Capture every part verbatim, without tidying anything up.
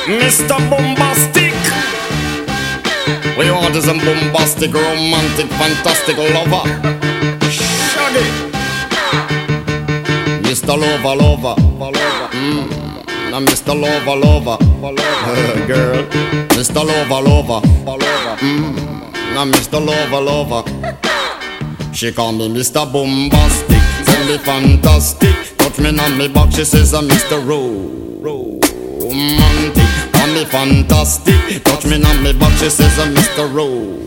Mister Bombastic. We want is a bombastic, romantic, fantastic lover. Shaggy. Mister Lover, lover, mm. Now Mister Lover, lover, uh, girl. Mister Lover, lover, mm. Now Mister Lover, lover. She call me Mister Bombastic, tell me fantastic. Touch me on me back, she says I'm Mister Romantic. Call me fantastic, touch me on me back, she says I'm Mister Ro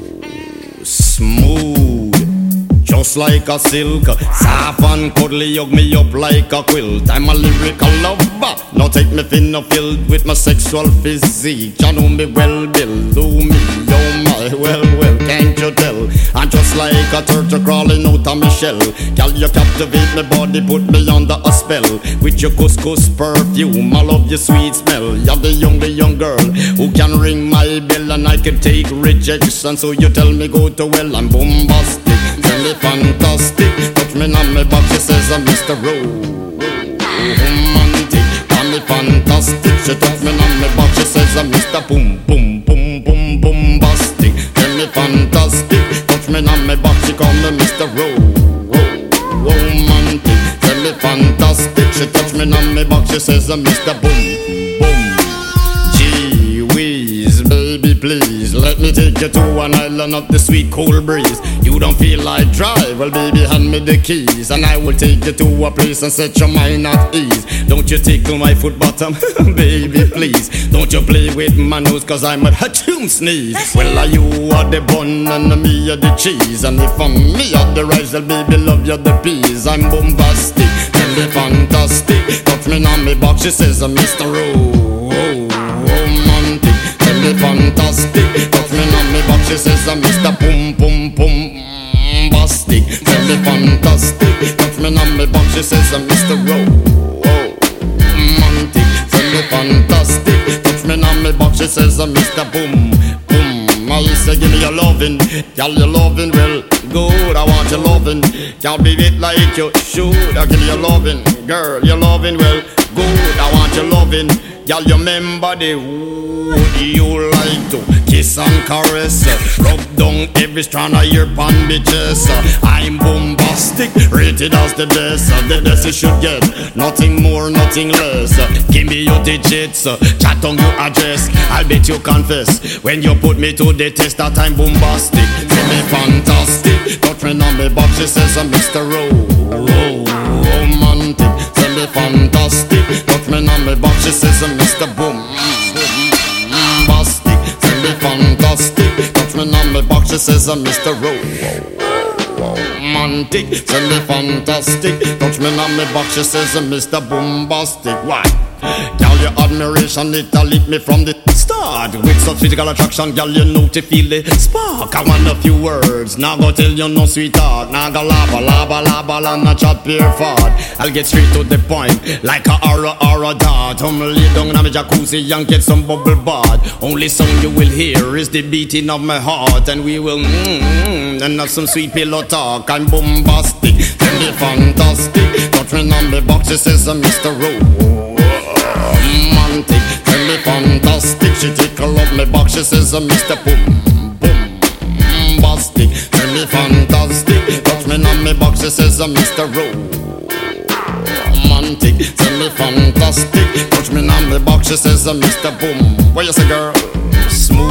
Smooth. Just like a silk, soft and cuddly, hug me up like a quilt. I'm a lyrical lover, now take me thin or filled with my sexual physique. You know me well, Bill, do me, oh my, well, well, can't you tell? I'm just like a turtle crawling out of my shell. Girl, you captivate my body, put me under a spell. With your couscous perfume, I love your sweet smell. You're the young, the young girl who can ring my bell, and I can take rejection. So you tell me go to well, I'm bombastic. Tell me fantastic, touch me on me back, she says I'm Mister Romantic. Tell me fantastic, she touch me on me back, she says I'm Mister Boom Boom Boom Boom Bombastic. Tell me fantastic, touch me on me back, she call me Mister Romantic. Tell me fantastic, she touch me on me back, she says I'm Mister Boom Boom. Gee whiz, baby please, let me take you to an island of the sweet cool breeze. You don't feel like drive, well baby hand me the keys, and I will take you to a place and set your mind at ease. Don't you tickle my foot bottom, baby please. Don't you play with my nose, cause I'm a ha-choom sneeze. Well are you are the bun and me are the cheese, and if I'm me are the rice, well baby love you the peas. I'm bombastic, tell me fantastic, touch me on me back, she says I'm Mister Romantic. Tell me fantastic, touch me on me back, she says I'm Mister Boom Boom Boom Bombastic. Tell me fantastic, touch me on me back, she says I'm Mister Romantic. Tell me fantastic, touch me on me back, she says I'm Mister Boom Boom. I say give me your lovin', girl your lovin' well good. I want your lovin', can't be it like you should. I give you your lovin', girl your lovin' well good. I want your lovin', girl you remember the wood you like to kiss and caress, rub down every strand of your bandages. I'm bombastic, rated as the best. The best you should get, nothing more, nothing less. Give me your digits, chat on your address. I'll bet you confess when you put me to the test that I'm bombastic. Tell me fantastic, touch me on me back, she says I'm Mister Romantic. Tell me fantastic, touch me on me back, she says I'm Mister Boom Bombastic. Tell me fantastic, touch me on me back, she says I'm Mister Romantic. Tell me fantastic, touch me on me back, she says I'm Mister Bombastic. Why? Girl, your admiration, it a lit me from the start. With such physical attraction, girl, you know to feel the spark. I want a few words, now go tell you no sweetheart. Now go lava, lava, lava, and not chat pure fart. I'll get straight to the point, like a aura, aura dart. I'm lay down in my jacuzzi and get some bubble bath. Only song you will hear is the beating of my heart, and we will mmm, and have some sweet pillow talk. I'm bombastic, tell me fantastic, touch me on the box, she says I'm Mister Romantic. Tell me fantastic, she tickle up me back, she says I'm Mister Boom Bombastic. Tell me fantastic, touch me on me back, she says I'm Mister Romantic. Tell me fantastic, touch me on me back, she says I'm Mister Boom. What you say, girl? Smooth.